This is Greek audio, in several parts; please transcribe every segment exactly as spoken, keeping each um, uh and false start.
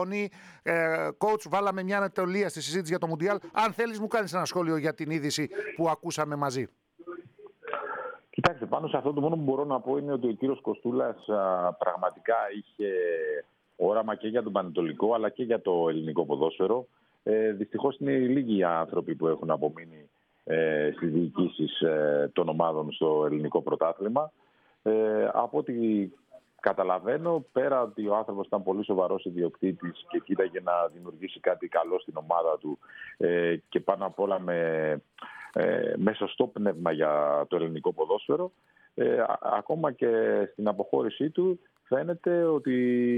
Τόνι. Ε, coach, βάλαμε μια ανατολία στη συζήτηση για το Μουντιάλ. Αν θέλεις, μου κάνεις ένα σχόλιο για την είδηση που ακούσαμε μαζί. Κοιτάξτε, πάνω σε αυτό το μόνο που μπορώ να πω είναι ότι ο κύριος Κοστούλας α, πραγματικά είχε όραμα και για τον πανετολικό αλλά και για το ελληνικό ποδόσφαιρο. Ε, δυστυχώς είναι λίγοι οι άνθρωποι που έχουν απομείνει ε, στις διοικήσεις ε, των ομάδων στο ελληνικό πρωτάθλημα. Ε, από ό,τι καταλαβαίνω, πέρα ότι ο άνθρωπος ήταν πολύ σοβαρός ιδιοκτήτης και κοίταγε να δημιουργήσει κάτι καλό στην ομάδα του ε, και πάνω απ' όλα με, ε, με σωστό πνεύμα για το ελληνικό ποδόσφαιρο, ε, ακόμα και στην αποχώρησή του φαίνεται ότι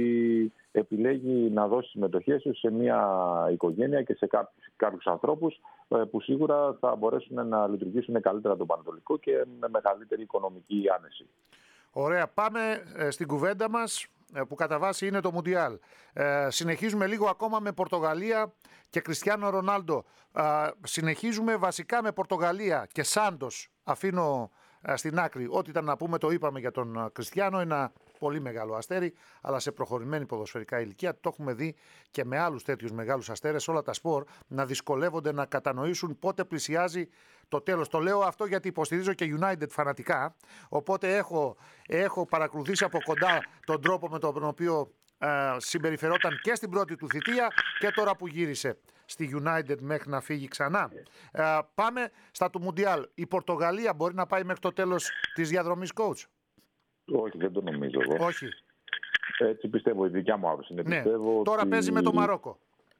επιλέγει να δώσει συμμετοχές του σε μια οικογένεια και σε κάποιους ανθρώπους που σίγουρα θα μπορέσουν να λειτουργήσουν καλύτερα το πανετολικό και με μεγαλύτερη οικονομική άνεση. Ωραία, πάμε στην κουβέντα μας που κατά βάση είναι το Μουντιάλ. Ε, συνεχίζουμε λίγο ακόμα με Πορτογαλία και Κριστιάνο Ρονάλντο. Ε, συνεχίζουμε βασικά με Πορτογαλία και Σάντος. Αφήνω ε, στην άκρη ό,τι ήταν να πούμε, το είπαμε για τον Κριστιάνο, ένα πολύ μεγάλο αστέρι, αλλά σε προχωρημένη ποδοσφαιρικά ηλικία. Το έχουμε δει και με άλλους τέτοιους μεγάλους αστέρες, όλα τα σπορ να δυσκολεύονται να κατανοήσουν πότε πλησιάζει το τέλος. Το λέω αυτό γιατί υποστηρίζω και United φανατικά, οπότε έχω, έχω παρακολουθήσει από κοντά τον τρόπο με τον οποίο ε, συμπεριφερόταν και στην πρώτη του θητεία και τώρα που γύρισε στη United μέχρι να φύγει ξανά. Ε, πάμε στα του Μουντιάλ. Η Πορτογαλία μπορεί να πάει μέχρι το τέλος της διαδρομής, coach? Όχι, δεν το νομίζω εγώ. Όχι. Έτσι πιστεύω, η δικιά μου άποψη είναι. Ναι. Πιστεύω Τώρα ότι... παίζει με το Μαρόκο.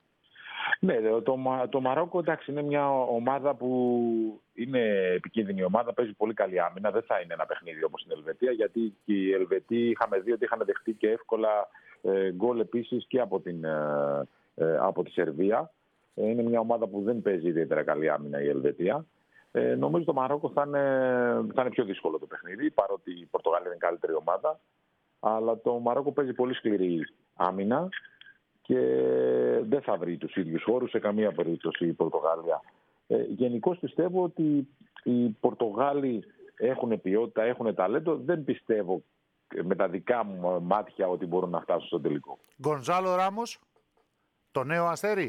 Ναι, το, το Μαρόκο εντάξει, είναι μια ομάδα που είναι επικίνδυνη ομάδα, παίζει πολύ καλή άμυνα. Δεν θα είναι ένα παιχνίδι όπως στην Ελβετία, γιατί και οι Ελβετοί είχαμε δει ότι είχαν δεχτεί και εύκολα ε, γκολ επίσης και από, την, ε, ε, από τη Σερβία. Ε, είναι μια ομάδα που δεν παίζει ιδιαίτερα καλή άμυνα η Ελβετία. Ε, νομίζω το Μαρόκο θα είναι, θα είναι πιο δύσκολο το παιχνίδι, παρότι η Πορτογαλία είναι καλύτερη ομάδα. Αλλά το Μαρόκο παίζει πολύ σκληρή άμυνα και δεν θα βρει τους ίδιους χώρους σε καμία περίπτωση η Πορτογαλία. Ε, γενικώς πιστεύω ότι οι Πορτογάλοι έχουν ποιότητα, έχουν ταλέντο. Δεν πιστεύω με τα δικά μου μάτια ότι μπορούν να φτάσουν στο τελικό. Γκονζάλο Ράμος, το νέο αστέρι.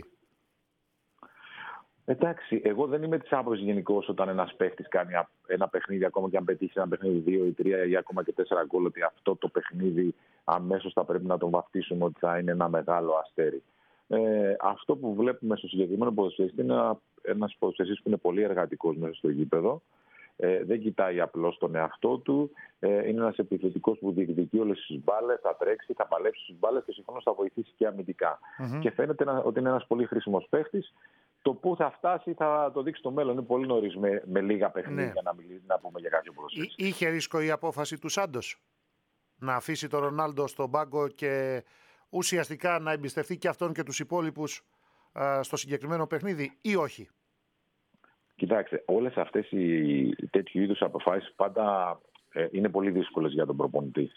Εντάξει, εγώ δεν είμαι της άποψης γενικώς όταν ένας παίχτης κάνει ένα παιχνίδι, ακόμα και αν πετύχει ένα παιχνίδι δύο ή τρία ή ακόμα και τέσσερα γκολ, ότι αυτό το παιχνίδι αμέσως θα πρέπει να τον βαφτίσουμε ότι θα είναι ένα μεγάλο αστέρι. Ε, αυτό που βλέπουμε στο συγκεκριμένο ποδοσφαιριστή είναι ένα, ένας ποδοσφαιριστής που είναι πολύ εργατικός μέσα στο γήπεδο. Ε, δεν κοιτάει απλώς τον εαυτό του. Ε, είναι ένας επιθετικός που διεκδικεί όλες τις μπάλες, θα τρέξει, θα παλέψει τις μπάλες και συγχρόνως θα βοηθήσει και αμυντικά. Mm-hmm. Και φαίνεται να, ότι είναι ένας πολύ χρήσιμος παίχτης. Το πού θα φτάσει θα το δείξει το μέλλον. Είναι πολύ νωρίς με, με λίγα παιχνίδια ναι. να, μιλ, να πούμε για κάποιο ποδοσφαιριστή. Είχε ρίσκο η απόφαση του Σάντος να αφήσει τον Ρονάλντο στον πάγκο και ουσιαστικά να εμπιστευτεί και αυτόν και τους υπόλοιπους α, στο συγκεκριμένο παιχνίδι, ή όχι? Κοιτάξτε, όλες αυτές οι τέτοιου είδους αποφάσεις πάντα ε, είναι πολύ δύσκολες για τον προπονητή.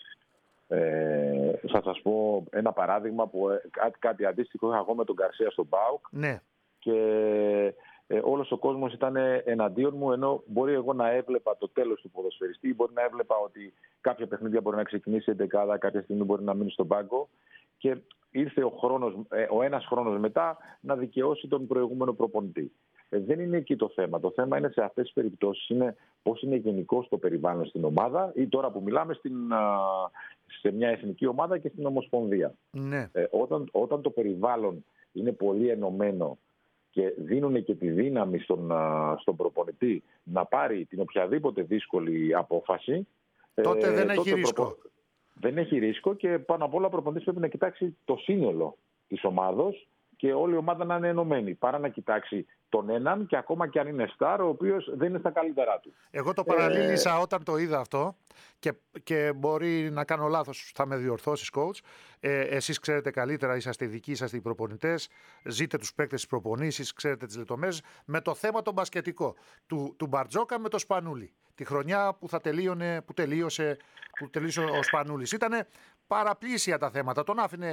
Ε, θα σας πω ένα παράδειγμα που ε, κάτι, κάτι αντίστοιχο είχα εγώ με τον Γκαρσία στον ΠΑΟΚ. Ναι. Και ε, όλος ο κόσμος ήταν εναντίον μου, ενώ μπορεί εγώ να έβλεπα το τέλος του ποδοσφαιριστή, μπορεί να έβλεπα ότι κάποια παιχνίδια μπορεί να ξεκινήσει εντεκάδα, κάποια στιγμή μπορεί να μείνει στον πάγκο και ήρθε ο, χρόνος, ε, ο ένας χρόνος μετά να δικαιώσει τον προηγούμενο προπονητή. Ε, δεν είναι εκεί το θέμα. Το θέμα είναι σε αυτές τις περιπτώσεις είναι πώς είναι γενικώς το περιβάλλον στην ομάδα ή τώρα που μιλάμε στην, α, σε μια εθνική ομάδα και στην Ομοσπονδία. Ναι. Ε, όταν, όταν το περιβάλλον είναι πολύ ενωμένο και δίνουν και τη δύναμη στον, στον προπονητή να πάρει την οποιαδήποτε δύσκολη απόφαση, τότε ε, δεν τότε έχει ρίσκο. Προπο... Δεν έχει ρίσκο και πάνω απ' όλα ο προπονητής πρέπει να κοιτάξει το σύνολο της ομάδος και όλη η ομάδα να είναι ενωμένη, παρά να κοιτάξει τον έναν και ακόμα και αν είναι στάρ, ο οποίος δεν είναι στα καλύτερά του. Εγώ το παραλίλησα ε... όταν το είδα αυτό και, και μπορεί να κάνω λάθος, θα με διορθώσεις, coach. Ε, εσείς ξέρετε καλύτερα, είσαστε ειδικοί, είσαστε οι προπονητές, ζείτε τους παίκτες της προπονήσεις, ξέρετε τις λεπτομέρειες. Με το θέμα το μπασκετικό του, του Μπαρτζόκα με το Σπανούλι. Τη χρονιά που, θα τελείωνε, που, τελείωσε, που τελείωσε ο Σπανούλης. Ήτανε παραπλήσια τα θέματα. Τον άφηνε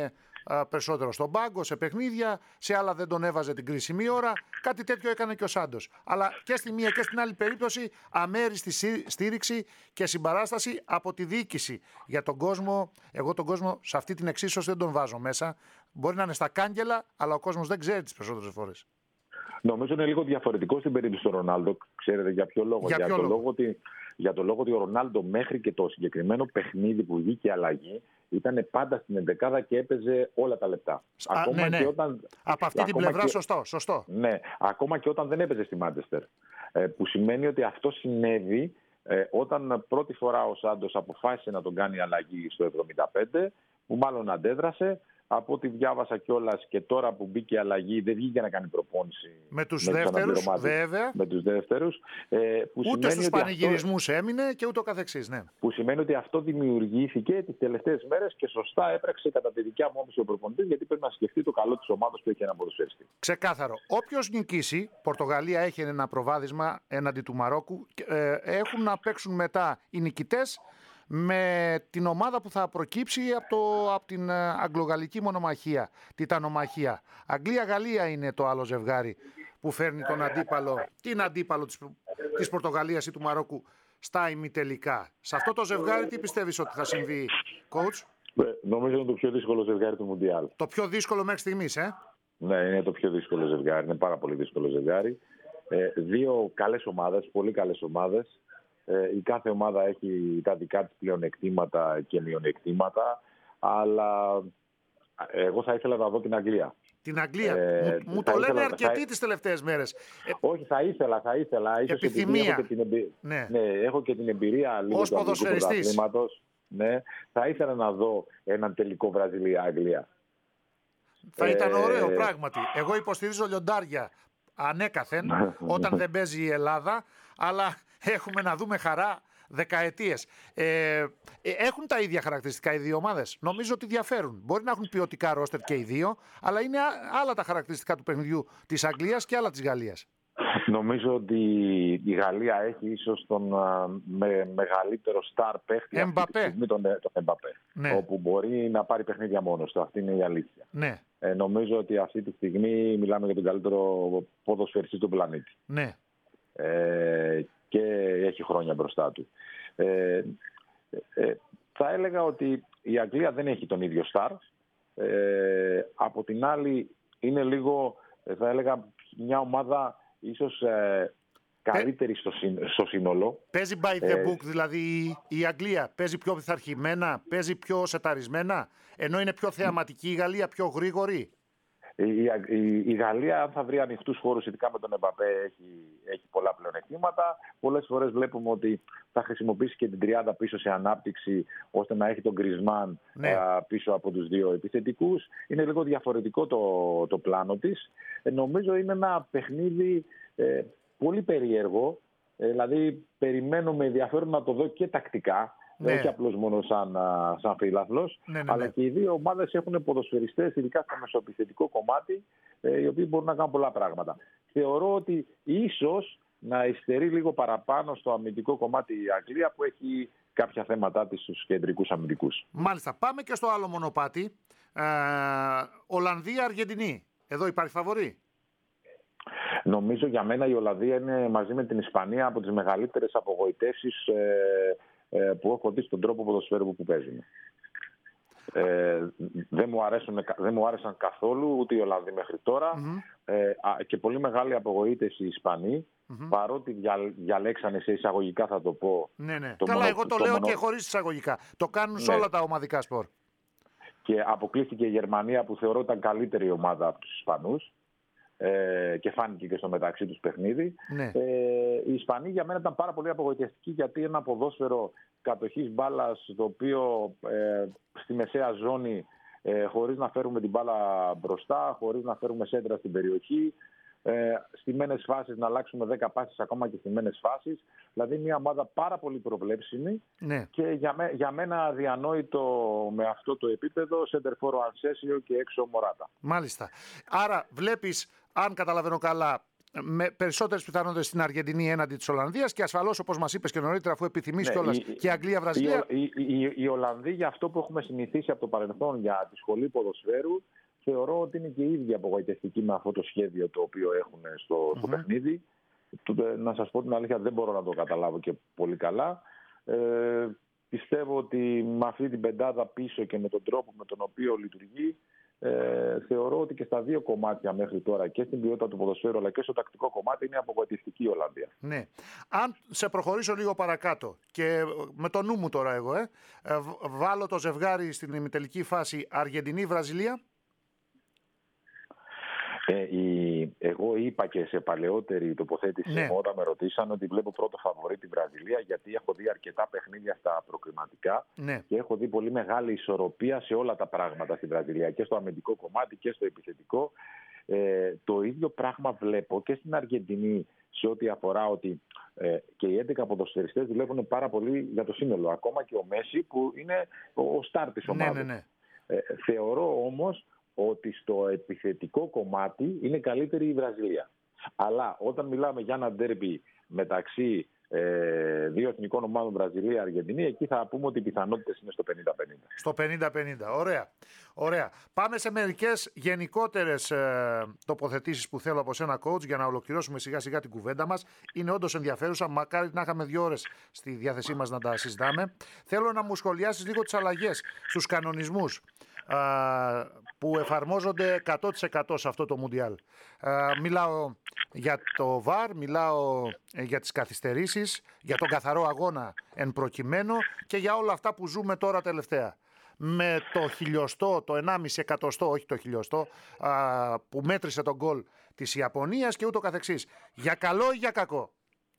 α, περισσότερο στον πάγκο, σε παιχνίδια, σε άλλα δεν τον έβαζε την κρίσιμη ώρα. Κάτι τέτοιο έκανε και ο Σάντος. Αλλά και στη μία και στην άλλη περίπτωση αμέριστη στήριξη και συμπαράσταση από τη διοίκηση. Για τον κόσμο, εγώ τον κόσμο σε αυτή την εξίσωση δεν τον βάζω μέσα. Μπορεί να είναι στα κάγκελα, αλλά ο κόσμος δεν ξέρει τις περισσότερες φορές. Νομίζω είναι λίγο διαφορετικό στην περίπτωση του Ρονάλντο. Ξέρετε για ποιο λόγο? Για, για, ποιο το λόγο? λόγο ότι, για το λόγο ότι ο Ρονάλντο μέχρι και το συγκεκριμένο παιχνίδι που βγήκε αλλαγή ήταν πάντα στην εντεκάδα και έπαιζε όλα τα λεπτά. Α, ακόμα ναι, ναι. Και όταν, Από αυτή την πλευρά και, σωστό, σωστό. Ναι, ακόμα και όταν δεν έπαιζε στη Μάντσεστερ. Ε, που σημαίνει ότι αυτό συνέβη ε, όταν πρώτη φορά ο Σάντος αποφάσισε να τον κάνει αλλαγή στο εβδομήντα πέντε, που μάλλον αντέδρασε. Από ό,τι διάβασα κιόλας και τώρα που μπήκε η αλλαγή, δεν βγήκε να κάνει προπόνηση με τους δεύτερους, βέβαια. Με τους δεύτερους. Ε, που ούτε στους πανηγυρισμούς αυτό, έμεινε και ούτω καθεξής. Ναι. Που σημαίνει ότι αυτό δημιουργήθηκε τις τελευταίες μέρες και σωστά έπραξε κατά τη δικιά μου άποψη ο προπονητής, γιατί πρέπει να σκεφτεί το καλό της ομάδας που έχει ένα ποδοσφαιριστή. Ξεκάθαρο. Όποιος νικήσει, Πορτογαλία έχει ένα προβάδισμα έναντι του Μαρόκου. Ε, έχουν να παίξουν μετά οι νικητές με την ομάδα που θα προκύψει από, το, από την αγγλογαλλική μονομαχία, τιτανομαχία. Αγγλία-Γαλλία είναι το άλλο ζευγάρι που φέρνει τον αντίπαλο, την αντίπαλο της, της Πορτογαλίας ή του Μαρόκου στα ημιτελικά. Σε αυτό το ζευγάρι τι πιστεύεις ότι θα συμβεί, coach? Νομίζω είναι το πιο δύσκολο ζευγάρι του Μουντιάλ. Το πιο δύσκολο μέχρι στιγμής, ε? Ναι, είναι το πιο δύσκολο ζευγάρι. Είναι πάρα πολύ δύσκολο ζευγάρι. Ε, δύο καλές ομάδες, πολύ καλές ομάδες. Η κάθε ομάδα έχει τα δικά της πλεονεκτήματα και μειονεκτήματα, αλλά εγώ θα ήθελα να δω την Αγγλία. Την Αγγλία. Ε, μου μου το λένε αρκετοί θα... τις τελευταίες μέρες. Όχι, θα ήθελα, θα ήθελα. Ίσως επιθυμία. Έχω και, την εμπειρία, ναι. Ναι, έχω και την εμπειρία λίγο ως του αγγλικού πρωταθλήματος. Ναι, θα ήθελα να δω έναν τελικό Βραζιλία-Αγγλία. Θα ε... ήταν ωραίο πράγματι. Εγώ υποστηρίζω λιοντάρια ανέκαθεν όταν δεν παίζει η Ελλάδα, αλλά έχουμε να δούμε χαρά δεκαετίες. Ε, έχουν τα ίδια χαρακτηριστικά οι δύο ομάδες? Νομίζω ότι διαφέρουν. Μπορεί να έχουν ποιοτικά ρόστερ και οι δύο, αλλά είναι άλλα τα χαρακτηριστικά του παιχνιδιού της Αγγλίας και άλλα της Γαλλίας. Νομίζω ότι η Γαλλία έχει ίσως τον με, μεγαλύτερο στάρ παίχτη αυτή τη στιγμή, τον, τον Εμπαπέ. Ναι. Όπου μπορεί να πάρει παιχνίδια μόνος του. Αυτή είναι η αλήθεια. Ναι. Ε, νομίζω ότι αυτή τη στιγμή μιλάμε για τον καλύτερο ποδοσφαιριστή του πλανήτη. Ναι. Ε, και έχει χρόνια μπροστά του. Ε, ε, θα έλεγα ότι η Αγγλία δεν έχει τον ίδιο στάρ. Ε, από την άλλη είναι λίγο, θα έλεγα, μια ομάδα ίσως ε, καλύτερη στο, στο σύνολο. Παίζει by the book, ε, δηλαδή η Αγγλία παίζει πιο πειθαρχημένα, παίζει πιο σεταρισμένα, ενώ είναι πιο θεαματική η Γαλλία, πιο γρήγορη. Η, η, η Γαλλία, αν θα βρει ανοιχτούς χώρους, ειδικά με τον Εμπαπέ, έχει, έχει πολλά πλεονεκτήματα. Πολλές φορές βλέπουμε ότι θα χρησιμοποιήσει και την τριάδα πίσω σε ανάπτυξη, ώστε να έχει τον Γκρισμάν ναι. α, πίσω από τους δύο επιθετικούς. Είναι λίγο διαφορετικό το, το πλάνο της. Ε, νομίζω είναι ένα παιχνίδι ε, πολύ περίεργο. Ε, δηλαδή, περιμένω με ενδιαφέρον να το δω και τακτικά. Ναι. Όχι απλώς μόνο σαν, σαν φιλάθλος, ναι, ναι, ναι. αλλά και οι δύο ομάδες έχουν ποδοσφαιριστές, ειδικά στο μεσοεπιθετικό κομμάτι, ε, οι οποίοι μπορούν να κάνουν πολλά πράγματα. Θεωρώ ότι ίσως να υστερεί λίγο παραπάνω στο αμυντικό κομμάτι η Αγγλία, που έχει κάποια θέματα της στους κεντρικούς αμυντικούς. Μάλιστα. Πάμε και στο άλλο μονοπάτι. Ε, Ολλανδία-Αργεντινή. Εδώ υπάρχει φαβορί? Νομίζω για μένα η Ολλανδία είναι μαζί με την Ισπανία από τις μεγαλύτερες απογοητεύσεις ε, που έχω δει στον τρόπο ποδοσφαίρου που παίζουν. Ε, δεν, μου αρέσουν, δεν μου άρεσαν καθόλου ούτε οι Ολλανδοί μέχρι τώρα. Mm-hmm. Ε, και πολύ μεγάλη απογοήτευση οι Ισπανοί, mm-hmm. παρότι δια, διαλέξανε σε εισαγωγικά, θα το πω. Ναι, ναι. Το Καλά, μονο, εγώ το, το λέω μονο... και χωρίς εισαγωγικά. Το κάνουν ναι. σε όλα τα ομαδικά σπορ. Και αποκλείστηκε η Γερμανία, που θεωρώ ήταν καλύτερη ομάδα από τους Ισπανούς. Ε, και φάνηκε και στο μεταξύ τους παιχνίδι. Ναι. Ε, οι Ισπανοί για μένα ήταν πάρα πολύ απογοητευτικοί, γιατί ένα ποδόσφαιρο κατοχής μπάλας, το οποίο ε, στη μεσαία ζώνη, ε, χωρίς να φέρουμε την μπάλα μπροστά, χωρίς να φέρουμε σέντρα στην περιοχή, ε, στημένες φάσεις, να αλλάξουμε δέκα πάσεις ακόμα και στημένες φάσεις. Δηλαδή μια ομάδα πάρα πολύ προβλέψιμη, ναι. και για, με, για μένα αδιανόητο με αυτό το επίπεδο, σεντερφόρο Ανσέσιο και έξω Μωράτα. Μάλιστα. Άρα βλέπεις, αν καταλαβαίνω καλά, με περισσότερες πιθανότητες στην Αργεντινή έναντι της Ολλανδίας και ασφαλώς, όπως μας είπες και νωρίτερα, αφού επιθυμείς, ναι, κιόλας, και Αγγλία-Βραζιλία. Οι, οι, οι, οι Ολλανδοί, για αυτό που έχουμε συνηθίσει από το παρελθόν για τη σχολή ποδοσφαίρου, θεωρώ ότι είναι και οι ίδιοι απογοητευτικοί με αυτό το σχέδιο το οποίο έχουν στο, στο mm-hmm. παιχνίδι. Να σας πω την αλήθεια, δεν μπορώ να το καταλάβω και πολύ καλά. Ε, πιστεύω ότι με αυτή την πεντάδα πίσω και με τον τρόπο με τον οποίο λειτουργεί, ε, θεωρώ ότι και στα δύο κομμάτια μέχρι τώρα, και στην ποιότητα του ποδοσφαίρου αλλά και στο τακτικό κομμάτι, είναι απογοητευτική η Ολλανδία. Ναι. Αν σε προχωρήσω λίγο παρακάτω και με το νου μου τώρα εγώ, ε, ε, βάλω το ζευγάρι στην ημιτελική φάση Αργεντινή-Βραζιλία. Ε, η, εγώ είπα και σε παλαιότερη τοποθέτηση, ναι, όταν με ρωτήσαν, ότι βλέπω πρώτο φαβορί τη Βραζιλία, γιατί έχω δει αρκετά παιχνίδια στα προκριματικά, ναι, και έχω δει πολύ μεγάλη ισορροπία σε όλα τα πράγματα στη Βραζιλία, και στο αμυντικό κομμάτι και στο επιθετικό. Ε, το ίδιο πράγμα βλέπω και στην Αργεντινή, σε ό,τι αφορά ότι ε, και οι έντεκα ποδοσφαιριστές δουλεύουν πάρα πολύ για το σύνολο. Ακόμα και ο Μέση, που είναι ο στάρ της ομάδας. Ναι, ναι, ναι. Ε, θεωρώ όμως ότι στο επιθετικό κομμάτι είναι καλύτερη η Βραζιλία. Αλλά όταν μιλάμε για ένα ντέρμπι μεταξύ ε, δύο εθνικών ομάδων, Βραζιλία-Αργεντινή, εκεί θα πούμε ότι οι πιθανότητες είναι στο πενήντα πενήντα. Στο πενήντα πενήντα. Ωραία. Ωραία. Πάμε σε μερικές γενικότερες ε, τοποθετήσεις που θέλω από σένα, coach, για να ολοκληρώσουμε σιγά σιγά την κουβέντα μας. Είναι όντως ενδιαφέρουσα. Μακάρι να είχαμε δύο ώρες στη διάθεσή μας να τα συζητάμε. Θέλω να μου σχολιάσεις λίγο τις αλλαγές στους κανονισμούς που εφαρμόζονται εκατό τοις εκατό σε αυτό το Μουντιάλ. Μιλάω για το βαρ, μιλάω για τις καθυστερήσεις, για τον καθαρό αγώνα εν προκειμένου και για όλα αυτά που ζούμε τώρα τελευταία. Με το χιλιοστό, το ενάμιση εκατοστό, όχι το χιλιοστό, που μέτρησε τον γκολ της Ιαπωνίας και ούτω καθεξής. Για καλό ή για κακό?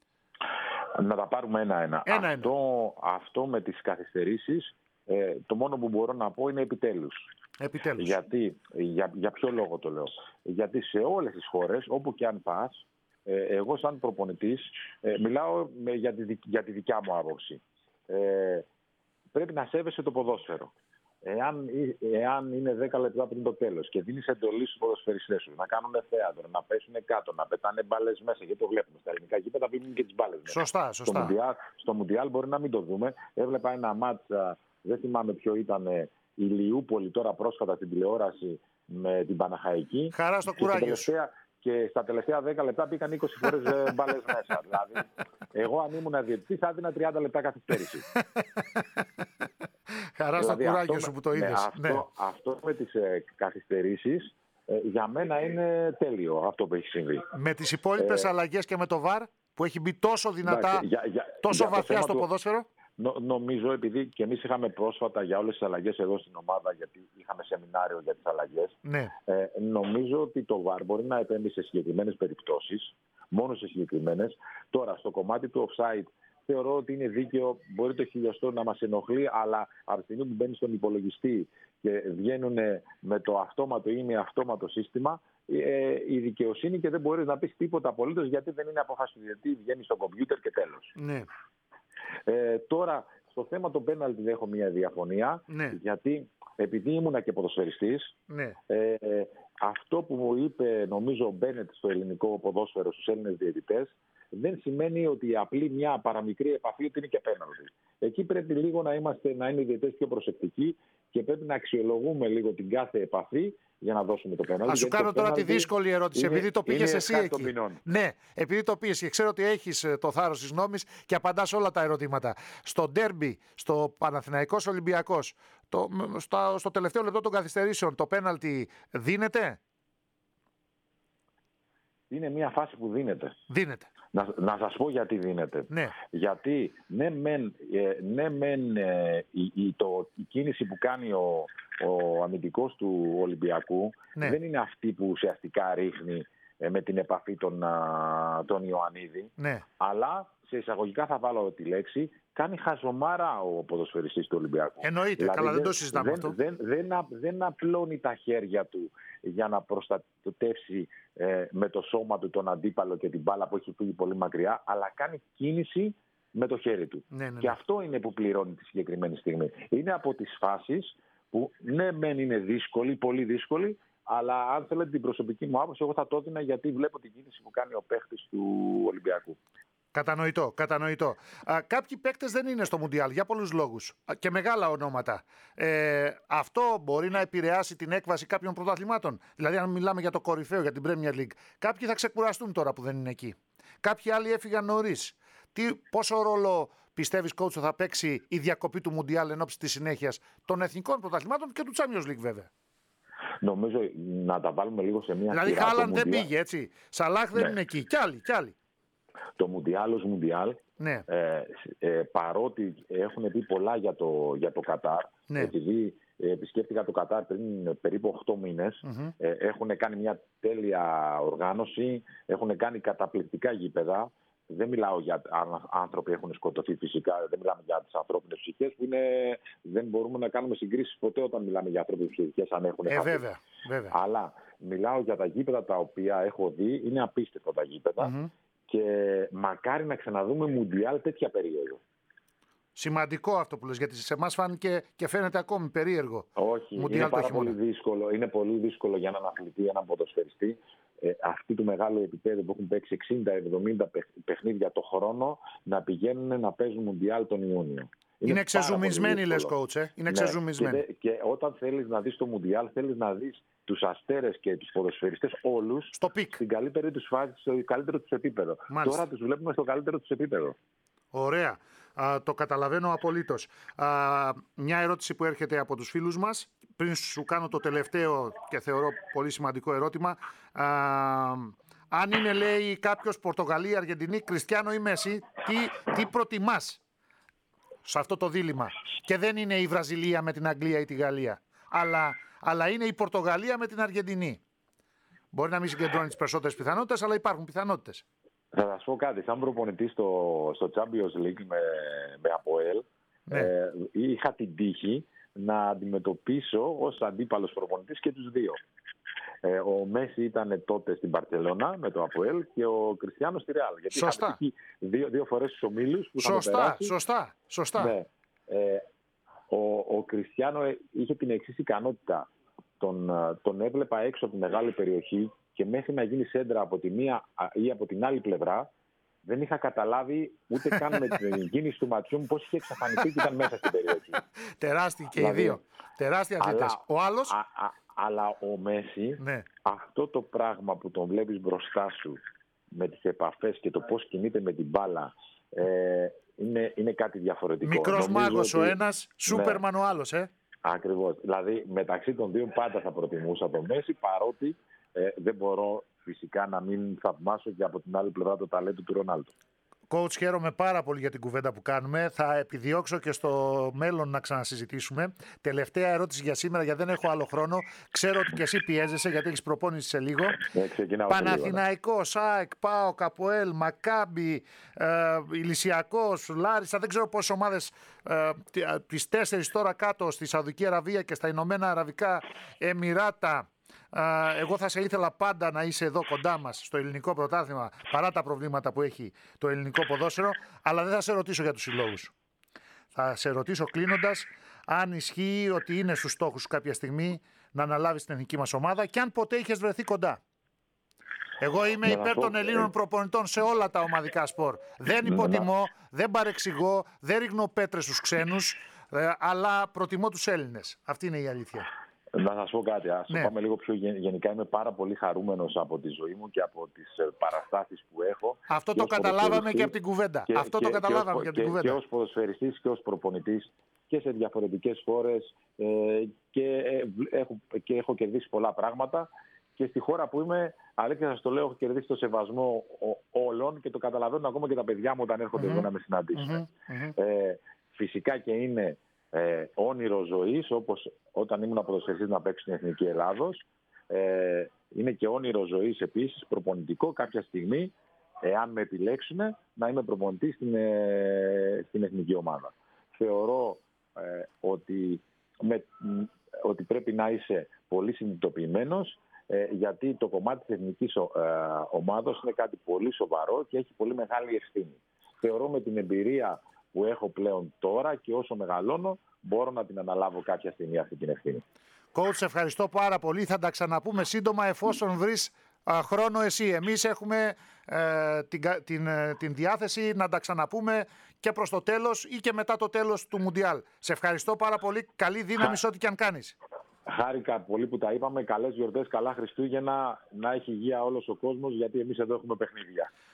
Να τα πάρουμε ένα-ένα. Ένα, αυτό, ένα. αυτό με τις καθυστερήσεις, Ε, το μόνο που μπορώ να πω είναι επιτέλους. Επιτέλους. Γιατί, για, για ποιο λόγο το λέω? Γιατί σε όλες τις χώρες, όπου και αν πας, ε, εγώ σαν προπονητής, ε, μιλάω με, για, τη, για τη δικιά μου άποψη. Ε, πρέπει να σέβεσαι το ποδόσφαιρο. Εάν, εάν είναι δέκα λεπτά πριν το τέλος και δίνεις εντολή στους ποδοσφαιριστές σου να κάνουν θέατρο, να πέσουν κάτω, να πετάνε μπάλες μέσα, γιατί το βλέπουμε στα ελληνικά γήπεδα, πίνουν και τις μπάλες μέσα. Σωστά, σωστά. Στο Μουντιάλ, στο Μουντιάλ μπορεί να μην το δούμε. Έβλεπα ένα μάτσα, δεν θυμάμαι ποιο ήταν, η Λιούπολη τώρα πρόσφατα στην τηλεόραση με την Παναχαϊκή. Χαρά στο κουράγιο σου. Και στα τελευταία δέκα λεπτά πήγαν είκοσι φορές μπάλες μέσα. Δηλαδή, εγώ αν ήμουν διαιτητής θα έδινα τριάντα λεπτά καθυστέρηση. Χαρά στο δηλαδή, κουράγιο αυτό, σου που το είδες. Ναι, αυτό, ναι. αυτό με τις ε, καθυστερήσεις ε, για μένα είναι τέλειο αυτό που έχει συμβεί. Με τις υπόλοιπες ε, αλλαγές και με το βαρ που έχει μπει τόσο δυνατά, εντάξει, για, για, τόσο για βαθιά στο του... ποδόσφαιρο. Νο, νομίζω, επειδή και εμείς είχαμε πρόσφατα για όλες τις αλλαγές εδώ στην ομάδα, γιατί είχαμε σεμινάριο για τις αλλαγές, ναι. ε, νομίζω ότι το βαρ μπορεί να επέμβει σε συγκεκριμένες περιπτώσεις, μόνο σε συγκεκριμένες. Τώρα, στο κομμάτι του offside, θεωρώ ότι είναι δίκαιο, μπορεί το χιλιοστό να μας ενοχλεί, αλλά από τη στιγμή που μπαίνει στον υπολογιστή και βγαίνουν με το αυτόματο ή με αυτόματο σύστημα, ε, η δικαιοσύνη και δεν μπορείς να πεις τίποτα απολύτως, γιατί δεν είναι απόφαση του διαιτητή, βγαίνει στο κομπιούτερ και τέλος. Ναι. Ε, τώρα, στο θέμα των πέναλτι έχω μια διαφωνία, ναι. γιατί επειδή ήμουνα και ποδοσφαιριστής, ναι. ε, ε, αυτό που μου είπε νομίζω ο Μπένετ στο ελληνικό ποδόσφαιρο, στους Έλληνες διαιτητές, δεν σημαίνει ότι απλή μια παραμικρή επαφή ότι είναι και πέναλτι. Εκεί πρέπει λίγο να, είμαστε, να είναι οι διαιτητές πιο προσεκτικοί και πρέπει να αξιολογούμε λίγο την κάθε επαφή για να δώσουμε το πέναλτι. Ας σου κάνω τώρα τη δύσκολη ερώτηση, είναι, επειδή το πήγες εσύ εκεί. Ναι, επειδή το πήγες και ξέρω ότι έχεις το θάρρος της νόμης και απαντάς όλα τα ερωτήματα. Στο ντέρμπι, στο Παναθηναϊκός Ολυμπιακός, το, στο, στο τελευταίο λεπτό των καθυστερήσεων, το πέναλτι δίνεται? Είναι μια φάση που δίνεται. Δίνεται. Να, να σας πω γιατί δίνεται. Ναι. Γιατί ναι μεν, ε, ναι, μεν ε, η, η, το, η κίνηση που κάνει ο, ο αμυντικός του Ολυμπιακού, ναι, δεν είναι αυτή που ουσιαστικά ρίχνει ε, με την επαφή τον, α, τον Ιωαννίδη, ναι, αλλά σε εισαγωγικά θα βάλω τη λέξη, κάνει χαζομάρα ο ποδοσφαιριστής του Ολυμπιακού. Εννοείται, δηλαδή, καλά, δεν το συζητάμε δεν, αυτό. Δεν, δεν, δεν, δεν απλώνει τα χέρια του για να προστατεύσει ε, με το σώμα του τον αντίπαλο και την μπάλα που έχει φύγει πολύ μακριά, αλλά κάνει κίνηση με το χέρι του. Ναι, ναι, ναι. Και αυτό είναι που πληρώνει τη συγκεκριμένη στιγμή. Είναι από τις φάσεις που ναι μεν είναι δύσκολη, πολύ δύσκολη, Αλλά αν θέλετε την προσωπική μου άποψη, εγώ θα το έδινα γιατί βλέπω την κίνηση που κάνει ο παίχτης του Ολυμπιακού. Κατανοητό, κατανοητό. Α, κάποιοι παίκτες δεν είναι στο Μουντιάλ για πολλούς λόγους και μεγάλα ονόματα. Ε, αυτό μπορεί να επηρεάσει την έκβαση κάποιων πρωταθλημάτων. Δηλαδή, αν μιλάμε για το κορυφαίο, για την Premier League, κάποιοι θα ξεκουραστούν τώρα που δεν είναι εκεί. Κάποιοι άλλοι έφυγαν νωρίς. Τι, πόσο ρόλο πιστεύεις, coach, θα παίξει η διακοπή του Μουντιάλ εν ώψη της συνέχειας των εθνικών πρωταθλημάτων και του Champions League, βέβαια? Νομίζω να τα βάλουμε λίγο σε μια δηλαδή, σειρά. Δηλαδή, Χάλαντ δεν πήγε, έτσι. Σαλάχ δεν ναι. είναι εκεί. Κι άλλοι, κι άλλοι. Το Μουντιάλ ως Μουντιάλ, ναι. ε, ε, παρότι έχουν πει πολλά για το, για το Κατάρ, ναι. επειδή ε, επισκέφτηκα το Κατάρ πριν περίπου οκτώ μήνες, mm-hmm. ε, έχουν κάνει μια τέλεια οργάνωση, έχουν κάνει καταπληκτικά γήπεδα. Δεν μιλάω για άνθρωποι που έχουν σκοτωθεί φυσικά, δεν μιλάμε για τις ανθρώπινες ψυχές, που είναι, δεν μπορούμε να κάνουμε συγκρίσεις ποτέ όταν μιλάμε για ανθρώπινες ψυχές, αν έχουν ε, χαθεί. Βέβαια, βέβαια. Αλλά μιλάω για τα γήπεδα τα οποία έχω δει, είναι απίστευτα τα γήπεδα. Mm-hmm. Και μακάρι να ξαναδούμε Μουντιάλ τέτοια περίοδο. Σημαντικό αυτό που λες, γιατί σε εμάς φάνηκε και φαίνεται ακόμη περίεργο. Όχι, Μουντιάλ είναι πάρα πολύ δύσκολο. Είναι πολύ δύσκολο για έναν αθλητή, έναν ποδοσφαιριστή, ε, αυτοί του μεγάλου επίπεδου που έχουν παίξει εξήντα εβδομήντα παιχνίδια το χρόνο, να πηγαίνουν να παίζουν Μουντιάλ τον Ιούνιο. Είναι, είναι ξεζουμισμένοι, λες, coach, ε? Είναι ναι, ξεζουμισμένοι. Και, και όταν θέλεις να δεις το Μουντιάλ, θέλεις να δεις τους αστέρες και τους ποδοσφαιριστές όλους στο πικ. Στην καλύτερη τους φάση, στο καλύτερο τους επίπεδο. Μάλιστα. Τώρα τους βλέπουμε στο καλύτερο τους επίπεδο. Ωραία. Α, το καταλαβαίνω απολύτως. Α, μια ερώτηση που έρχεται από τους φίλους μας. Πριν σου κάνω το τελευταίο και θεωρώ πολύ σημαντικό ερώτημα. Α, αν είναι, λέει κάποιος, Πορτογαλία, Αργεντινή, Κριστιάνο ή Μέση, τι, τι προτιμάς σε αυτό το δίλημμα? Και δεν είναι η Βραζιλία με την Αγγλία ή τη Γαλλία, αλλά, αλλά είναι η Πορτογαλία με την Αργεντινή. Μπορεί να μην συγκεντρώνει τις περισσότερες πιθανότητες, αλλά υπάρχουν πιθανότητες. Θα σας πω κάτι. Σαν προπονητή στο, στο Champions League με, με ΑΠΟΕΛ, ναι. ε, είχα την τύχη να αντιμετωπίσω ως αντίπαλος προπονητής και τους δύο. Ε, ο Μέση ήταν τότε στην Μπαρσελόνα με το ΑΠΟΕΛ και ο Κριστιάνο στη Ρεάλ. Γιατί σωστά. Είχα δύο, δύο φορές στους ομίλους που σωστά, είχαμε περάσει. Σωστά, σωστά. Ναι. Ε, ο, ο Κριστιάνο είχε την εξής ικανότητα. Τον, τον έβλεπα έξω από τη μεγάλη περιοχή και μέχρι να γίνει σέντρα από τη μία ή από την άλλη πλευρά, δεν είχα καταλάβει ούτε καν με την κίνηση του ματιού μου πώς είχε εξαφανιστεί και ήταν μέσα στην περιοχή. Τεράστιοι και δηλαδή, οι δύο. Τεράστια αθλητές. Ο άλλος... Α, α, αλλά ο Μέση, ναι. αυτό το πράγμα που τον βλέπεις μπροστά σου με τις επαφές και το πώς κινείται με την μπάλα, ε, είναι, είναι κάτι διαφορετικό. Μικρός μάγος ότι... ο ένας, Σούπερμαν ναι. ο άλλος, ε. Ακριβώς. Δηλαδή μεταξύ των δύο πάντα θα προτιμούσα τον Μέση, παρότι ε, δεν μπορώ φυσικά να μην θαυμάσω και από την άλλη πλευρά το ταλέντο του Ρονάλντο. Coach, χαίρομαι πάρα πολύ για την κουβέντα που κάνουμε. Θα επιδιώξω και στο μέλλον να ξανασυζητήσουμε. Τελευταία ερώτηση για σήμερα, γιατί δεν έχω άλλο χρόνο. Ξέρω ότι και εσύ πιέζεσαι, γιατί έχεις προπόνηση σε λίγο. Ναι, Παναθηναϊκός, ΑΕΚ, ΠΑΟΚ, ΑΠΟΕΛ, Μακάμπι, ε, Ηλυσιακός, Λάρισα. Δεν ξέρω πόσες ομάδες, ε, τις τέσσερις τώρα κάτω στη Σαουδική Αραβία και στα Ηνωμένα Αραβικά Εμιράτα. Εγώ θα σε ήθελα πάντα να είσαι εδώ κοντά μας στο ελληνικό πρωτάθλημα, παρά τα προβλήματα που έχει το ελληνικό ποδόσφαιρο, αλλά δεν θα σε ρωτήσω για τους συλλόγους. Θα σε ρωτήσω κλείνοντας αν ισχύει ότι είναι στους στόχους σου κάποια στιγμή να αναλάβεις την εθνική μας ομάδα και αν ποτέ είχες βρεθεί κοντά. Εγώ είμαι να υπέρ των Ελλήνων προπονητών σε όλα τα ομαδικά σπορ. Δεν υποτιμώ, δεν παρεξηγώ, δεν ρίχνω πέτρες στους ξένους, αλλά προτιμώ τους Έλληνες. Αυτή είναι η αλήθεια. Να σας πω κάτι, ας ναι. το πάμε λίγο πιο γενικά. Είμαι πάρα πολύ χαρούμενος από τη ζωή μου και από τις παραστάσεις που έχω. Αυτό το καταλάβαμε και από την κουβέντα. Και, Αυτό και, το καταλάβαμε και, και, και από την και, κουβέντα. Και ως ποδοσφαιριστής και ως προπονητής και σε διαφορετικές χώρες ε, και, ε, έχω, και έχω κερδίσει πολλά πράγματα. Και στη χώρα που είμαι, αλήθεια σας το λέω, έχω κερδίσει το σεβασμό όλων και το καταλαβαίνουν ακόμα και τα παιδιά μου όταν έρχονται mm-hmm. εδώ να με συναντήσουν. Mm-hmm. Ε, φυσικά και είναι Ε, όνειρο ζωής, όπως όταν ήμουν ποδοσφαιριστής να παίξω στην Εθνική Ελλάδος. Ε, είναι και όνειρο ζωής επίσης, προπονητικό κάποια στιγμή, εάν με επιλέξουν, να είμαι προπονητής στην, ε, στην Εθνική Ομάδα. Θεωρώ ε, ότι, με, ότι πρέπει να είσαι πολύ συνειδητοποιημένος, ε, γιατί το κομμάτι της Εθνικής ε, Ομάδος είναι κάτι πολύ σοβαρό και έχει πολύ μεγάλη ευθύνη. Θεωρώ με την εμπειρία που έχω πλέον τώρα και όσο μεγαλώνω, μπορώ να την αναλάβω κάποια στιγμή αυτή την ευθύνη. Coach, σε ευχαριστώ πάρα πολύ. Θα τα ξαναπούμε σύντομα εφόσον βρεις α, χρόνο εσύ. Εμείς έχουμε ε, την, την, ε, την διάθεση να τα ξαναπούμε και προς το τέλος ή και μετά το τέλος του Μουντιάλ. Σε ευχαριστώ πάρα πολύ. Καλή δύναμη σε ό,τι και αν κάνεις. Χάρηκα πολύ που τα είπαμε. Καλές γιορτές, καλά Χριστούγεννα. Να έχει υγεία όλος ο κόσμος, γιατί εμείς εδώ έχουμε παιχνίδια.